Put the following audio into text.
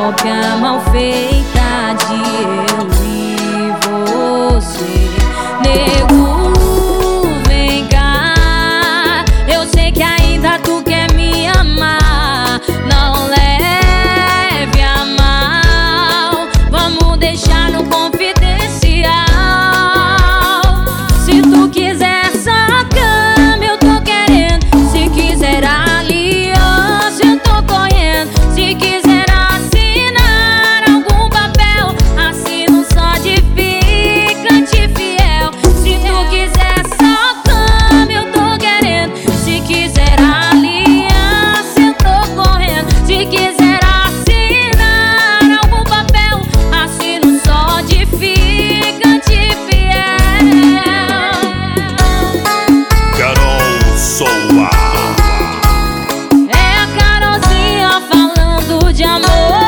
cópia mal feita de eu e você. Nego, vem cá, eu sei que ainda tu quer me amar. Não leve a mal, vamos deixar no confidencial. Se tu quiser essa cama, eu tô querendo. Se quiser aliança, eu tô correndo. Se quiser assinar algum papel, assino só de ficante fiel. Se tu quiser essa cama, eu tô querendo. Se quiser aliança, eu tô correndo. Se quiser assinar algum papel, assino só de ficante fiel. Carol Soa. É a Carolzinha falando de amor.